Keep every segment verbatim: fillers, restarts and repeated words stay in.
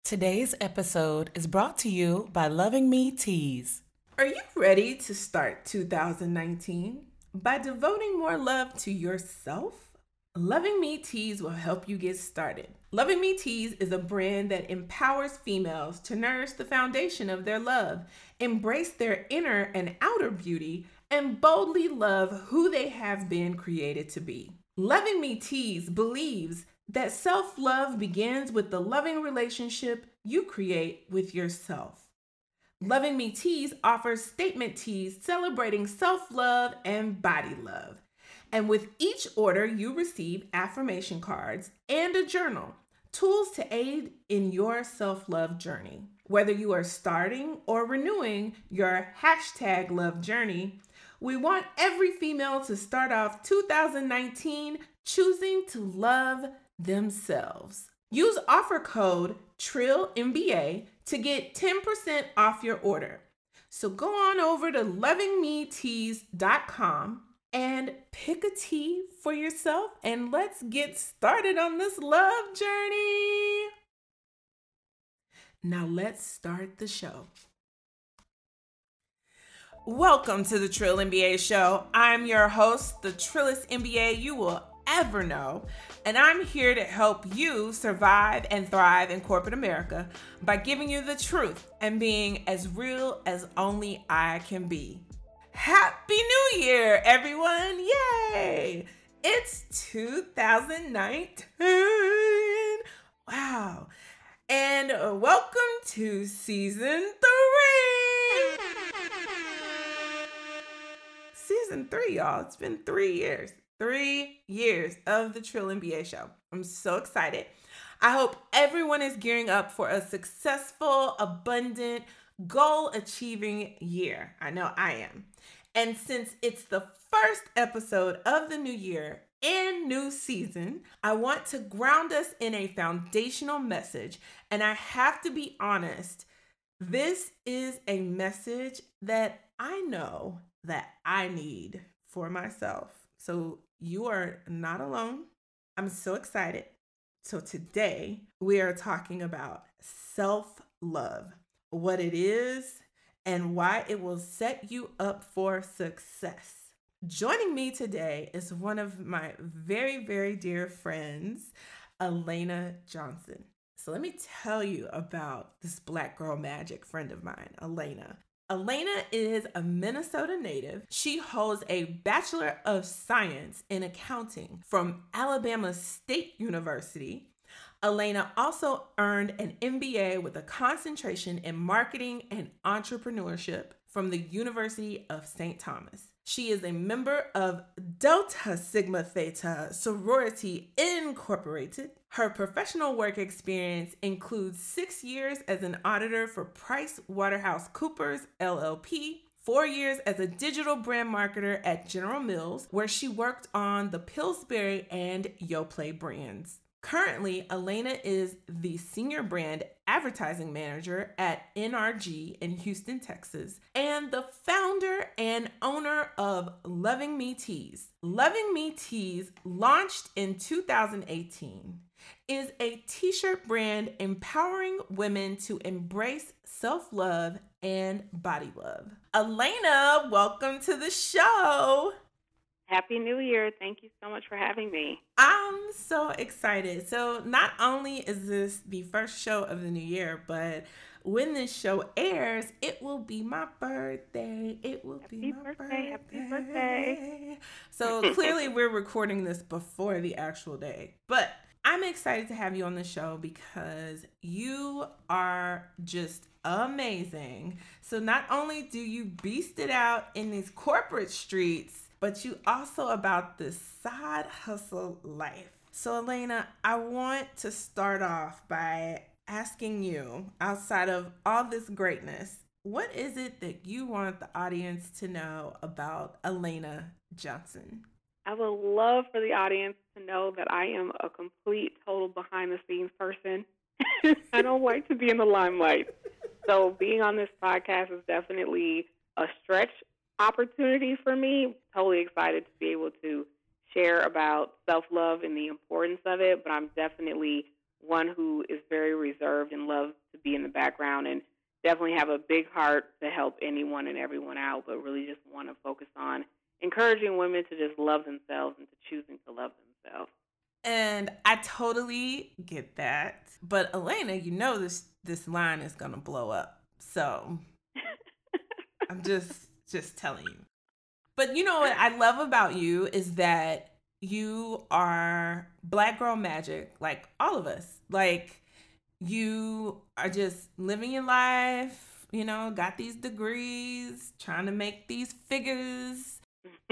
Today's episode is brought to you by Loving Me Teas. Are you ready to start two thousand nineteen by devoting more love to yourself? Loving Me Teas will help you get started. Loving Me Teas is a brand that empowers females to nourish the foundation of their love, embrace their inner and outer beauty, and boldly love who they have been created to be. Loving Me Teas believes that self-love begins with the loving relationship you create with yourself. Loving Me Teas offers statement teas celebrating self-love and body love. And with each order, you receive affirmation cards and a journal, tools to aid in your self-love journey. Whether you are starting or renewing your hashtag love journey, we want every female to start off two thousand nineteen choosing to love themselves. Use offer code Trill M B A to get ten percent off your order. So go on over to loving me teas dot com and pick a tea for yourself, and let's get started on this love journey. Now let's start the show. Welcome to the Trill M B A show. I'm your host, the Trillest M B A you will ever know, and I'm here to help you survive and thrive in corporate America by giving you the truth and being as real as only I can be. Happy New Year, everyone! Yay! It's two thousand nineteen. Wow. And welcome to season three. Season three, y'all. It's been three years. Three years of the Trill M B A show. I'm so excited. I hope everyone is gearing up for a successful, abundant, goal-achieving year. I know I am. And since it's the first episode of the new year and new season, I want to ground us in a foundational message. And I have to be honest, this is a message that I know that I need for myself. So you are not alone. I'm so excited. So today we are talking about self-love, what it is, and why it will set you up for success. Joining me today is one of my very, very dear friends, Elena Johnson. So let me tell you about this Black Girl Magic friend of mine, Elena. Elena is a Minnesota native. She holds a Bachelor of Science in Accounting from Alabama State University. Elena also earned an M B A with a concentration in marketing and entrepreneurship from the University of Saint Thomas. She is a member of Delta Sigma Theta Sorority Incorporated. Her professional work experience includes six years as an auditor for PricewaterhouseCoopers L L P, four years as a digital brand marketer at General Mills, where she worked on the Pillsbury and Yoplait brands. Currently, Elena is the Senior Brand Advertising Manager at N R G in Houston, Texas, and the founder and owner of Loving Me Teas. Loving Me Teas, launched in two thousand eighteen, is a t-shirt brand empowering women to embrace self-love and body love. Elena, welcome to the show. Happy New Year. Thank you so much for having me. I'm so excited. So not only is this the first show of the new year, but when this show airs, it will be my birthday. It will happy be my birthday. birthday. Happy birthday. So clearly we're recording this before the actual day. But I'm excited to have you on the show because you are just amazing. So not only do you beast it out in these corporate streets, but you also about this side hustle life. So Elena, I want to start off by asking you, outside of all this greatness, what is it that you want the audience to know about Elena Johnson? I would love for the audience to know that I am a complete, total behind-the-scenes person. I don't like to be in the limelight. So being on this podcast is definitely a stretch opportunity for me. Totally excited to be able to share about self-love and the importance of it, but I'm definitely one who is very reserved and loves to be in the background, and definitely have a big heart to help anyone and everyone out, but really just want to focus on encouraging women to just love themselves and to choosing to love themselves. And I totally get that. But Elena, you know this this line is gonna blow up. So I'm just just telling you. But you know what I love about you is that you are Black girl magic, like all of us. Like you are just living your life, you know, got these degrees, trying to make these figures,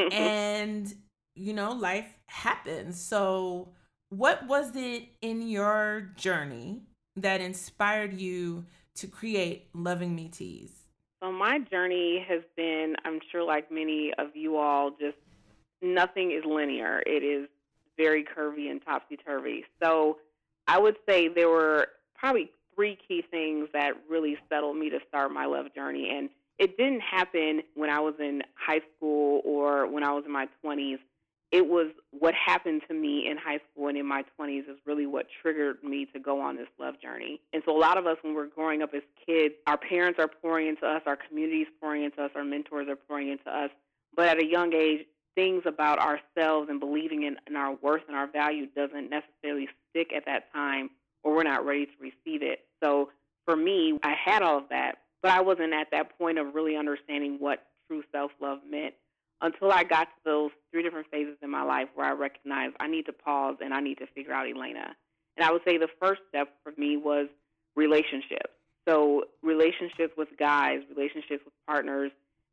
and you know, life happens. So what was it in your journey that inspired you to create Loving Me Tees? So my journey has been, I'm sure like many of you all, just nothing is linear. It is very curvy and topsy-turvy. So I would say there were probably three key things that really settled me to start my love journey. And it didn't happen when I was in high school or when I was in my twenties. It was what happened to me in high school and in my twenties is really what triggered me to go on this love journey. And so a lot of us, when we're growing up as kids, our parents are pouring into us, our communities pouring into us, our mentors are pouring into us. But at a young age, things about ourselves and believing in, in our worth and our value doesn't necessarily stick at that time, or we're not ready to receive it. So for me, I had all of that, but I wasn't at that point of really understanding what true self-love meant until I got to those three different phases in my life where I recognized I need to pause and I need to figure out Elena. And I would say the first step for me was relationships. So relationships with guys, relationships with partners,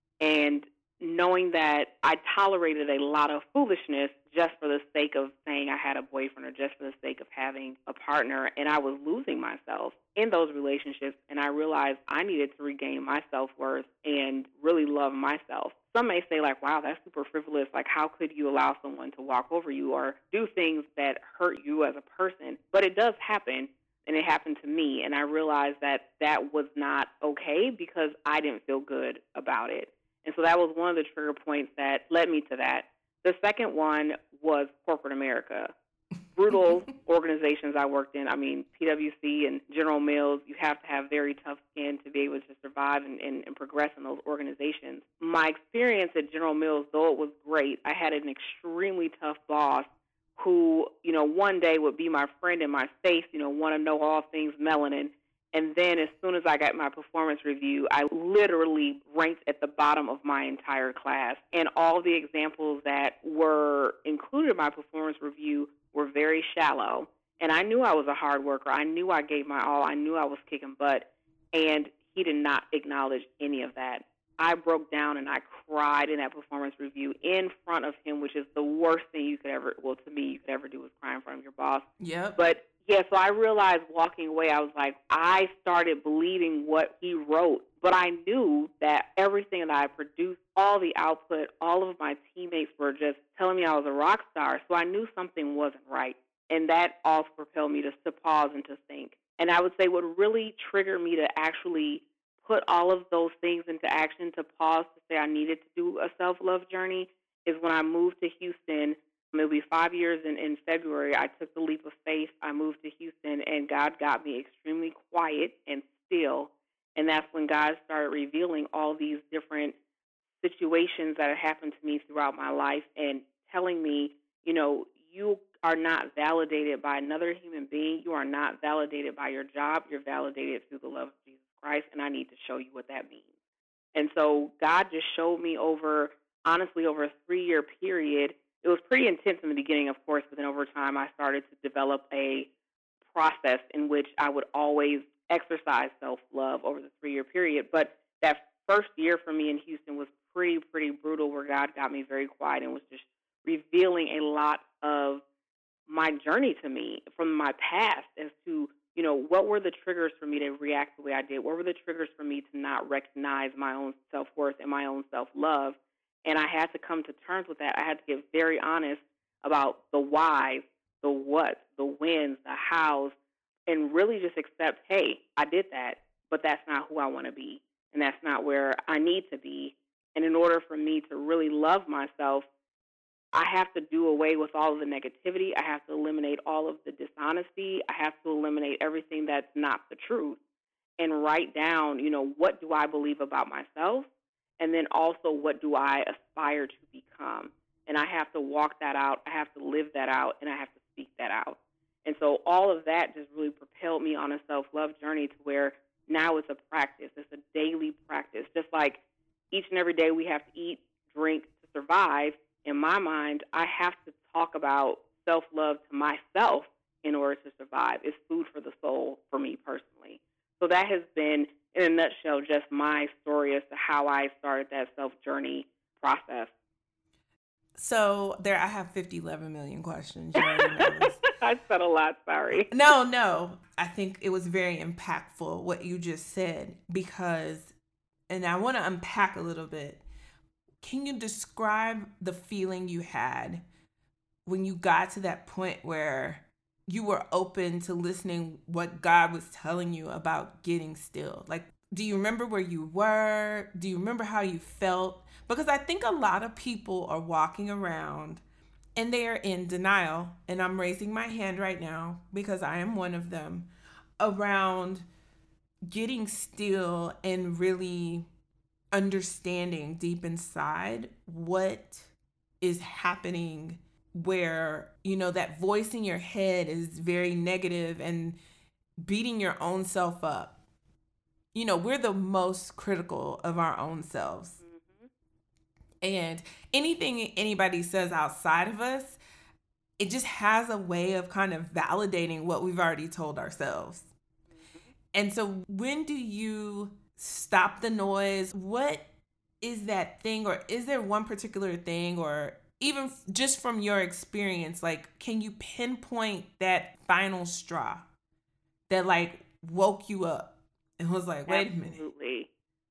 and knowing that I tolerated a lot of foolishness just for the sake of saying I had a boyfriend or just for the sake of having a partner, and I was losing myself in those relationships, and I realized I needed to regain my self-worth and really love myself. Some may say, like, wow, that's super frivolous. Like, how could you allow someone to walk over you or do things that hurt you as a person? But it does happen, and it happened to me, and I realized that that was not okay because I didn't feel good about it. And so that was one of the trigger points that led me to that. The second one was corporate America. Brutal organizations I worked in. I mean, P W C and General Mills, you have to have very tough skin to be able to survive and, and, and progress in those organizations. My experience at General Mills, though it was great, I had an extremely tough boss who, you know, one day would be my friend in my face, you know, want to know all things melanin. And then as soon as I got my performance review, I literally ranked at the bottom of my entire class. And all the examples that were included in my performance review were very shallow. And I knew I was a hard worker. I knew I gave my all. I knew I was kicking butt. And he did not acknowledge any of that. I broke down and I cried in that performance review in front of him, which is the worst thing you could ever, well, to me, you could ever do was cry in front of your boss. Yep. But yeah, so I realized walking away, I was like, I started believing what he wrote. But I knew that everything that I produced, all the output, all of my teammates were just telling me I was a rock star. So I knew something wasn't right. And that also propelled me to, to pause and to think. And I would say what really triggered me to actually put all of those things into action, to pause to say I needed to do a self-love journey, is when I moved to Houston. It'll be five years in, in February. I took the leap of faith. I moved to Houston, and God got me extremely quiet and still. And that's when God started revealing all these different situations that had happened to me throughout my life and telling me, you know, you are not validated by another human being. You are not validated by your job. You're validated through the love of Jesus Christ, and I need to show you what that means. And so God just showed me over, honestly, over a three-year period. It was pretty intense in the beginning, of course, but then over time I started to develop a process in which I would always exercise self-love over the three-year period. But that first year for me in Houston was pretty, pretty brutal, where God got me very quiet and was just revealing a lot of my journey to me from my past as to, you know, what were the triggers for me to react the way I did? What were the triggers for me to not recognize my own self-worth and my own self-love? And I had to come to terms with that. I had to get very honest about the whys, the what, the whens, the hows, and really just accept, hey, I did that, but that's not who I want to be, and that's not where I need to be. And in order for me to really love myself, I have to do away with all of the negativity. I have to eliminate all of the dishonesty. I have to eliminate everything that's not the truth and write down, you know, what do I believe about myself? And then also, what do I aspire to become? And I have to walk that out. I have to live that out, and I have to speak that out. And so all of that just really propelled me on a self-love journey to where now it's a practice. It's a daily practice. Just like each and every day we have to eat, drink to survive, in my mind, I have to talk about self-love to myself in order to survive. It's food for the soul for me personally. So that has been, in a nutshell, just my story as to how I started that self-journey process. So there, I have fifty, eleven million questions. You already know this. I said a lot, sorry. No, no. I think it was very impactful what you just said because, and I want to unpack a little bit. Can you describe the feeling you had when you got to that point where you were open to listening what God was telling you about getting still? Like, do you remember where you were? Do you remember how you felt? Because I think a lot of people are walking around and they are in denial, and I'm raising my hand right now because I am one of them, around getting still and really understanding deep inside what is happening, where, you know, that voice in your head is very negative and beating your own self up. You know, we're the most critical of our own selves. Mm-hmm. And anything anybody says outside of us, it just has a way of kind of validating what we've already told ourselves. Mm-hmm. And so when do you stop the noise? What is that thing, or is there one particular thing, or even just from your experience, like, can you pinpoint that final straw that like woke you up and was like, wait Absolutely. a minute? Absolutely.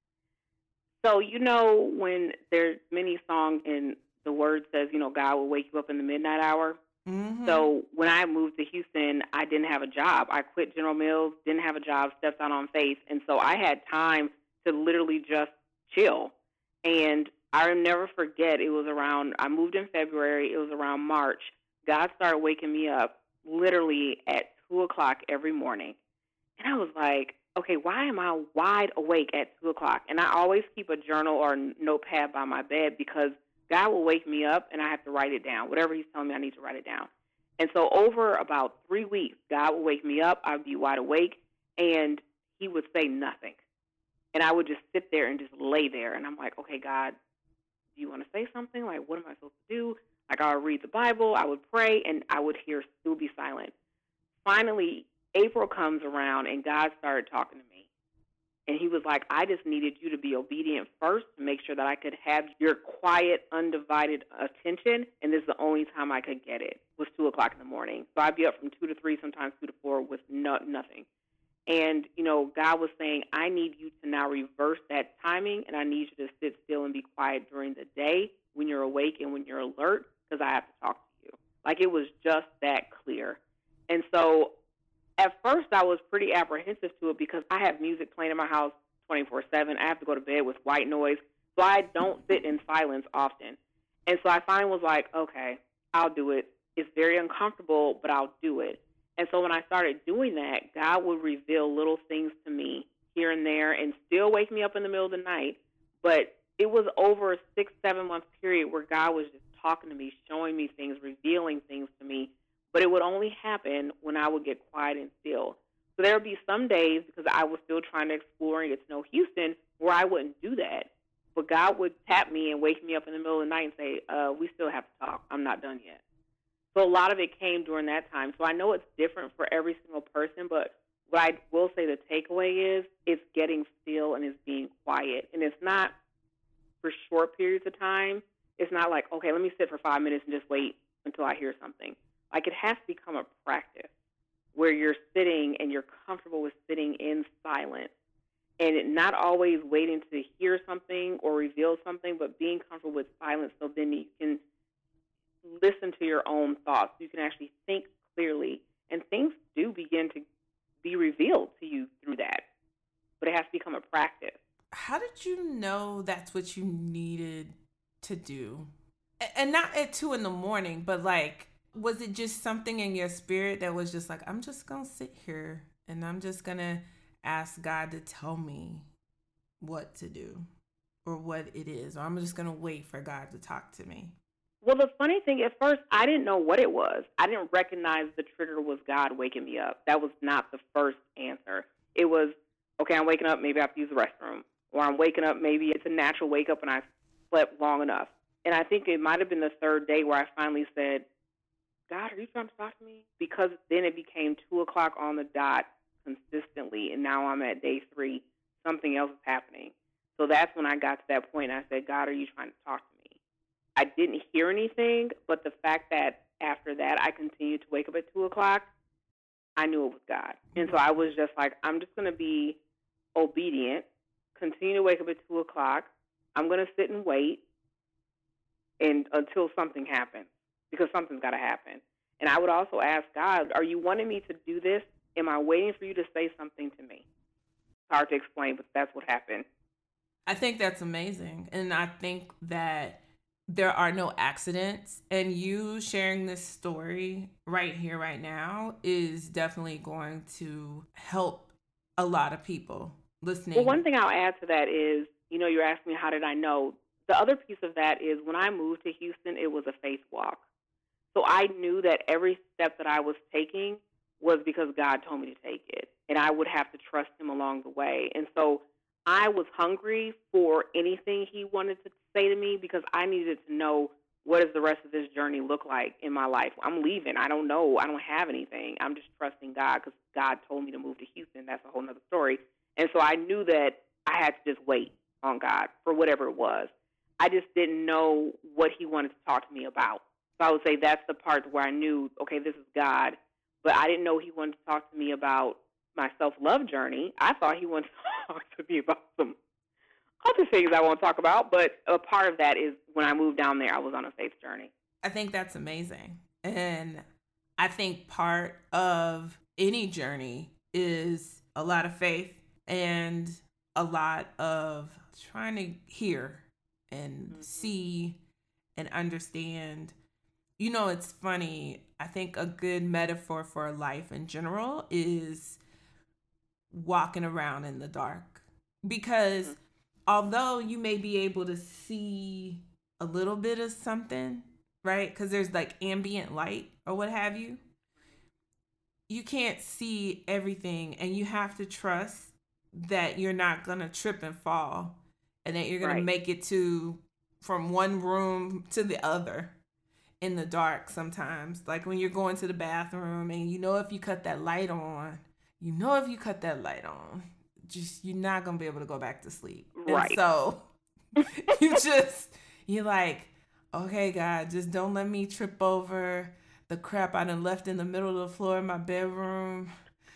So, you know, when there's many songs and the word says, you know, God will wake you up in the midnight hour. Mm-hmm. So when I moved to Houston, I didn't have a job. I quit General Mills, didn't have a job, stepped out on faith. And so I had time to literally just chill. And I'll never forget, it was around, I moved in February, it was around March. God started waking me up literally at two o'clock every morning. And I was like, okay, why am I wide awake at two o'clock? And I always keep a journal or notepad by my bed because God will wake me up and I have to write it down. Whatever he's telling me, I need to write it down. And so over about three weeks, God would wake me up. I would be wide awake, and he would say nothing. And I would just sit there and just lay there. And I'm like, okay, God, do you want to say something? Like, what am I supposed to do? Like, I would read the Bible, I would pray, and I would hear, still be silent. Finally, April comes around, and God started talking to me. And he was like, I just needed you to be obedient first to make sure that I could have your quiet, undivided attention. And this is the only time I could get it, was two o'clock in the morning. So I'd be up from two to three, sometimes two to four with no, nothing. And, you know, God was saying, I need you to now reverse that timing, and I need you to sit still and be quiet during the day when you're awake and when you're alert, because I have to talk to you. Like, it was just that clear. And so at first, I was pretty apprehensive to it because I have music playing in my house twenty-four seven. I have to go to bed with white noise, so I don't sit in silence often. And so I finally was like, okay, I'll do it. It's very uncomfortable, but I'll do it. And so when I started doing that, God would reveal little things to me here and there and still wake me up in the middle of the night. But it was over a six, seven-month period where God was just talking to me, showing me things, revealing things to me. But it would only happen when I would get quiet and still. So there would be some days, because I was still trying to explore and get to know Houston, where I wouldn't do that. But God would tap me and wake me up in the middle of the night and say, uh, we still have to talk. I'm not done yet. So a lot of it came during that time. So I know it's different for every single person, but what I will say the takeaway is it's getting still and it's being quiet. And it's not for short periods of time. It's not like, okay, let me sit for five minutes and just wait until I hear something. Like, it has to become a practice where you're sitting and you're comfortable with sitting in silence and not always waiting to hear something or reveal something, but being comfortable with silence so then you can listen to your own thoughts. You can actually think clearly, and things do begin to be revealed to you through that. But it has to become a practice. How did you know that's what you needed to do? And not at two in the morning, but like, was it just something in your spirit that was just like, I'm just going to sit here and I'm just going to ask God to tell me what to do or what it is, or I'm just going to wait for God to talk to me? Well, the funny thing, at first, I didn't know what it was. I didn't recognize the trigger was God waking me up. That was not the first answer. It was, okay, I'm waking up, maybe I have to use the restroom. Or I'm waking up, maybe it's a natural wake up and I slept long enough. And I think it might have been the third day where I finally said, God, are you trying to talk to me? Because then it became two o'clock on the dot consistently, and now I'm at day three. Something else is happening. So that's when I got to that point. I said, God, are you trying to talk to me? I didn't hear anything, but the fact that after that I continued to wake up at two o'clock, I knew it was God. And so I was just like, I'm just going to be obedient, continue to wake up at two o'clock. I'm going to sit and wait and until something happens, because something's got to happen. And I would also ask God, are you wanting me to do this? Am I waiting for you to say something to me? It's hard to explain, but that's what happened. I think that's amazing. And I think that there are no accidents. And you sharing this story right here, right now, is definitely going to help a lot of people listening. Well, one thing I'll add to that is, you know, you're asking me how did I know? The other piece of that is when I moved to Houston, it was a faith walk. So I knew that every step that I was taking was because God told me to take it. And I would have to trust him along the way. And so I was hungry for anything he wanted to say to me because I needed to know, what does the rest of this journey look like in my life? I'm leaving. I don't know. I don't have anything. I'm just trusting God because God told me to move to Houston. That's a whole other story. And so I knew that I had to just wait on God for whatever it was. I just didn't know what he wanted to talk to me about. So I would say that's the part where I knew, okay, this is God. But I didn't know he wanted to talk to me about my self-love journey. I thought he wanted to talk to me about some other things I won't talk about. But a part of that is when I moved down there, I was on a faith journey. I think that's amazing. And I think part of any journey is a lot of faith and a lot of trying to hear and mm-hmm. see and understand. You know, it's funny. I think a good metaphor for life in general is walking around in the dark. Because mm-hmm. although you may be able to see a little bit of something, right? Because there's like ambient light or what have you. You can't see everything, and you have to trust that you're not going to trip and fall and that you're going right. to make it to from one room to the other in the dark sometimes. Like when you're going to the bathroom and you know if you cut that light on, you know if you cut that light on, just you're not going to be able to go back to sleep. Right. And so you just, you're like, okay, God, just don't let me trip over the crap I done left in the middle of the floor in my bedroom.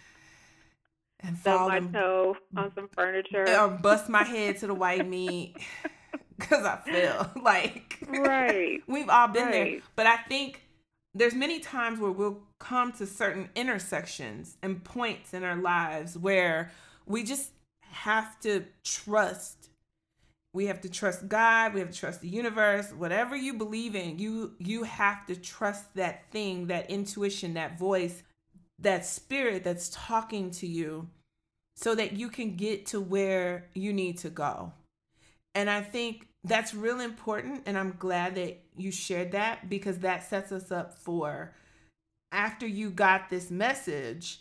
And fall my toe on some furniture. Or bust my head to the white meat because I fell. Like, right. We've all been right. there. But I think there's many times where we'll come to certain intersections and points in our lives where we just have to trust. We have to trust God. We have to trust the universe. Whatever you believe in, you you have to trust that thing, that intuition, that voice, that spirit that's talking to you so that you can get to where you need to go. And I think that's really important. And I'm glad that you shared that, because that sets us up for after you got this message,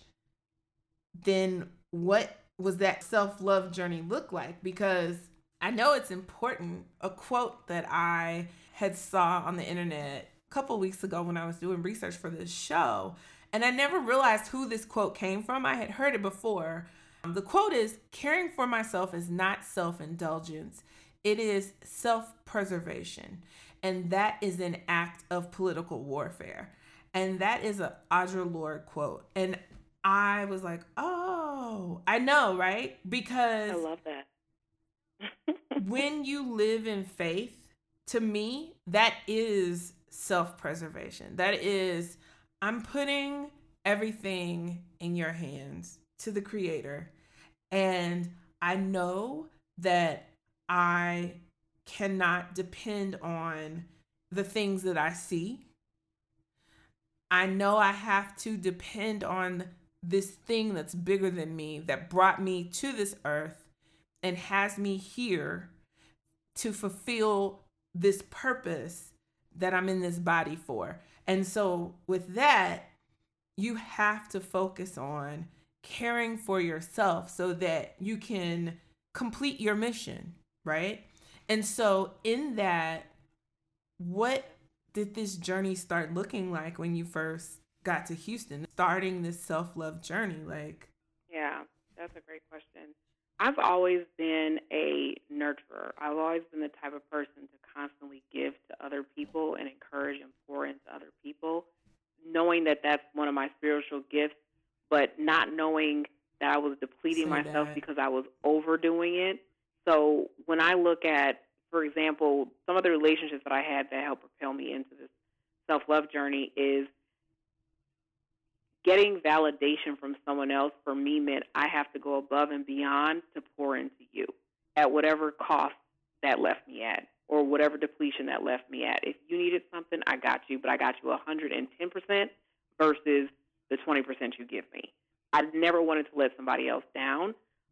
then what was that self-love journey look like? Because I know it's important. A quote that I had saw on the internet a couple weeks ago when I was doing research for this show, and I never realized who this quote came from. I had heard it before. The quote is, "Caring for myself is not self-indulgence. It is self-preservation. And that is an act of political warfare." And that is a Audre Lorde quote. And I was like, oh, I know, right? Because I love that. when you live in faith, to me, that is self-preservation. That is, I'm putting everything in your hands, to the Creator. And I know that I cannot depend on the things that I see. I know I have to depend on this thing that's bigger than me, that brought me to this earth and has me here to fulfill this purpose that I'm in this body for. And so with that, you have to focus on caring for yourself so that you can complete your mission, right? And so in that, what did this journey start looking like when you first got to Houston, starting this self-love journey? Like, Yeah, that's a great question. I've always been a nurturer. I've always been the type of person to constantly give to other people and encourage and pour into other people, knowing that that's one of my spiritual gifts, but not knowing that I was depleting say myself that. because I was overdoing it. So when I look at, for example, some of the relationships that I had that helped propel me into this self-love journey is getting validation from someone else for me meant I have to go above and beyond to pour into you at whatever cost that left me at or whatever depletion that left me at. If you needed something, I got you, but I got you one hundred ten percent versus the twenty percent you give me. I never wanted to let somebody else down.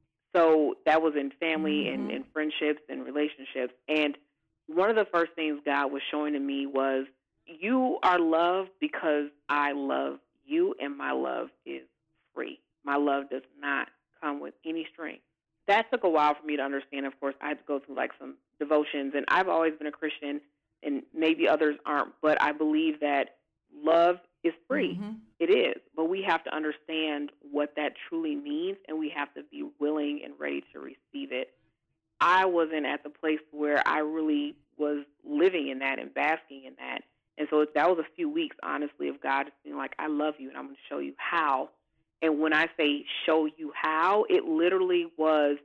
So that was in family Mm-hmm. and, and friendships and relationships. And one of the first things God was showing to me was, you are loved because I love you, and my love is free. My love does not come with any string. That took a while for me to understand. Of course, I had to go through like some devotions, and I've always been a Christian, and maybe others aren't, but I believe that love is free. Mm-hmm. It is, but we have to understand what that truly means, and we have to be willing and ready to receive it. I wasn't at the place where I really was living in that and basking in that. And so that was a few weeks, honestly, of God just being like, I love you, and I'm going to show you how. And when I say show you how, it literally was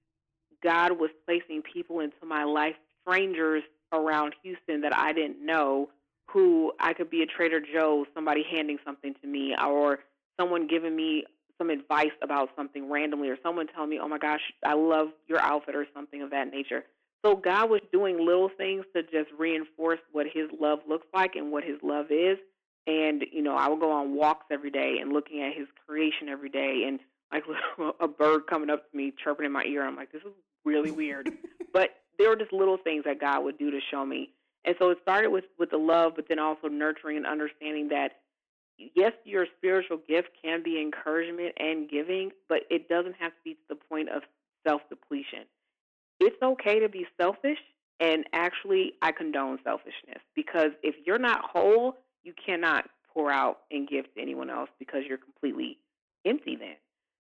God was placing people into my life, strangers around Houston that I didn't know, who I could be a Trader Joe's, somebody handing something to me, or someone giving me some advice about something randomly, or someone telling me, oh my gosh, I love your outfit, or something of that nature. So God was doing little things to just reinforce what his love looks like and what his love is. And, you know, I would go on walks every day and looking at his creation every day, and like a bird coming up to me, chirping in my ear. I'm like, this is really weird. But there were just little things that God would do to show me. And so it started with, with the love, but then also nurturing and understanding that, yes, your spiritual gift can be encouragement and giving, but it doesn't have to be to the point of self-depletion. It's okay to be selfish, and actually I condone selfishness, because if you're not whole, you cannot pour out and give to anyone else because you're completely empty then.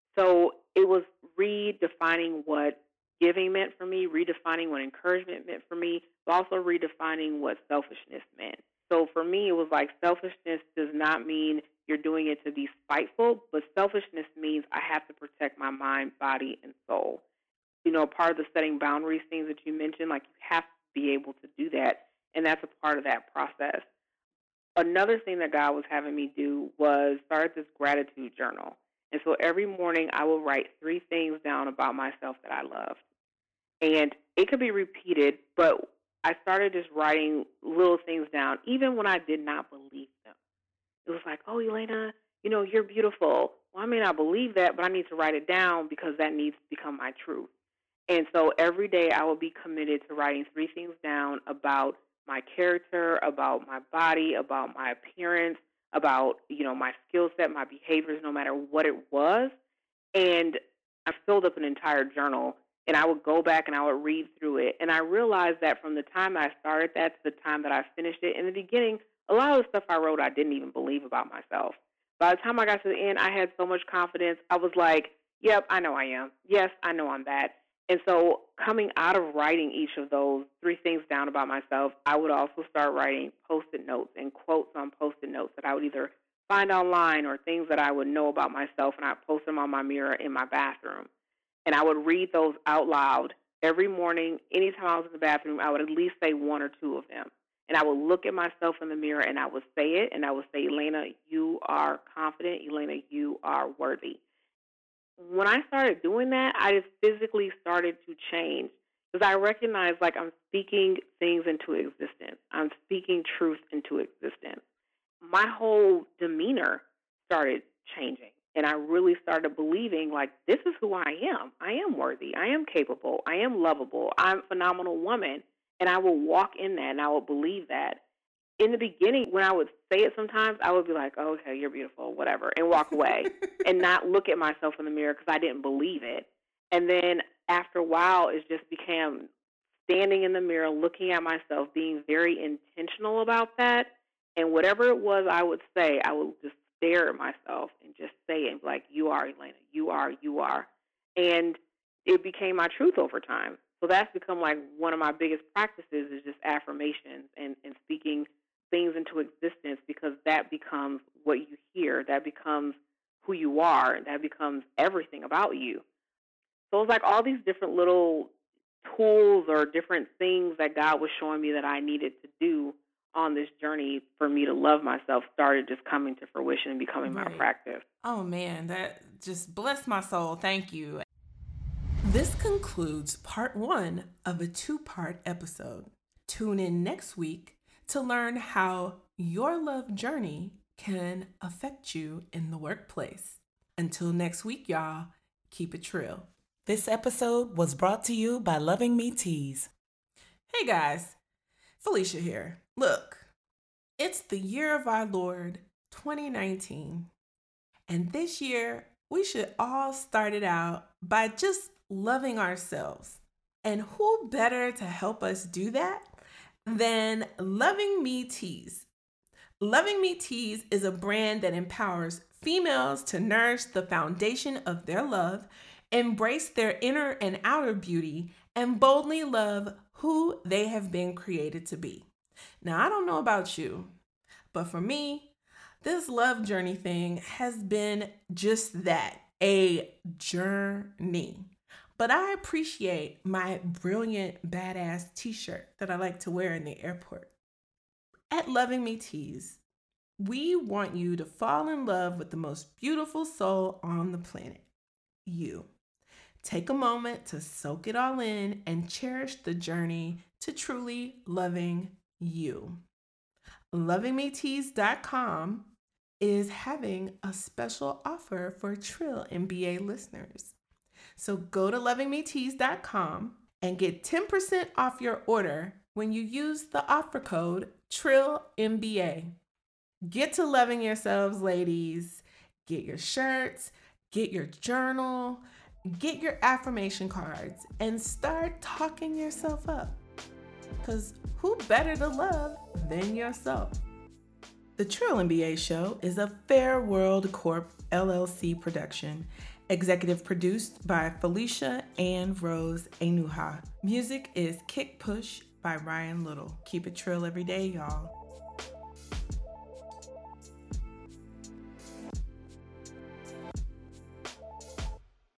So it was redefining what giving meant for me, redefining what encouragement meant for me, but also redefining what selfishness meant. So for me, it was like selfishness does not mean you're doing it to be spiteful, but selfishness means I have to protect my mind, body, and soul. You know, part of the setting boundaries things that you mentioned, like you have to be able to do that, and that's a part of that process. Another thing that God was having me do was start this gratitude journal. And so every morning I will write three things down about myself that I loved. And it could be repeated, but I started just writing little things down, even when I did not believe them. It was like, oh, Elena, you know, you're beautiful. Well, I may not believe that, but I need to write it down because that needs to become my truth. And so every day I will be committed to writing three things down about my character, about my body, about my appearance, about, you know, my skill set, my behaviors, no matter what it was. And I filled up an entire journal, and I would go back and I would read through it. And I realized that from the time I started that to the time that I finished it, in the beginning, a lot of the stuff I wrote I didn't even believe about myself. By the time I got to the end, I had so much confidence. I was like, yep, I know I am. Yes, I know I'm that. And so coming out of writing each of those three things down about myself, I would also start writing Post-it notes and quotes on Post-it notes that I would either find online or things that I would know about myself, and I'd post them on my mirror in my bathroom. And I would read those out loud every morning. Anytime I was in the bathroom, I would at least say one or two of them. And I would look at myself in the mirror, and I would say it, and I would say, Elena, you are confident. Elena, you are worthy. When I started doing that, I just physically started to change. Because I recognize, like, I'm speaking things into existence. I'm speaking truth into existence. My whole demeanor started changing. And I really started believing, like, this is who I am. I am worthy. I am capable. I am lovable. I'm a phenomenal woman. And I will walk in that, and I will believe that. In the beginning, when I would say it sometimes, I would be like, oh, okay, you're beautiful, whatever, and walk away and not look at myself in the mirror because I didn't believe it. And then after a while, it just became standing in the mirror, looking at myself, being very intentional about that. And whatever it was I would say, I would just stare at myself and just say it, and be like, you are, Elena, you are, you are. And it became my truth over time. So that's become like one of my biggest practices is just affirmations and, and speaking things into existence, because that becomes what you hear. That becomes who you are. And that becomes everything about you. So it's like all these different little tools or different things that God was showing me that I needed to do on this journey for me to love myself started just coming to fruition and becoming Right. my practice. Oh man, that just blessed my soul. Thank you. This concludes part one of a two-part episode. Tune in next week to learn how your love journey can affect you in the workplace. Until next week, y'all, keep it trill. This episode was brought to you by Loving Me Teas. Hey guys, Felicia here. Look, it's the year of our Lord, twenty nineteen. And this year, we should all start it out by just loving ourselves. And who better to help us do that than Loving Me Teas? Loving Me Teas is a brand that empowers females to nourish the foundation of their love, embrace their inner and outer beauty, and boldly love who they have been created to be. Now, I don't know about you, but for me, this love journey thing has been just that, a journey. But I appreciate my brilliant, badass t-shirt that I like to wear in the airport. At Loving Me Teas, we want you to fall in love with the most beautiful soul on the planet, you. Take a moment to soak it all in and cherish the journey to truly loving you. loving me teas dot com is having a special offer for Trill M B A listeners. So go to loving me teas dot com and get ten percent off your order when you use the offer code Trill M B A. Get to loving yourselves, ladies. Get your shirts, get your journal, get your affirmation cards, and start talking yourself up. Because who better to love than yourself? The Trill M B A Show is a Fair World Corp L L C production, executive produced by Felicia and Rose Enuha. Music is Kick Push by Ryan Little. Keep it trill every day, y'all.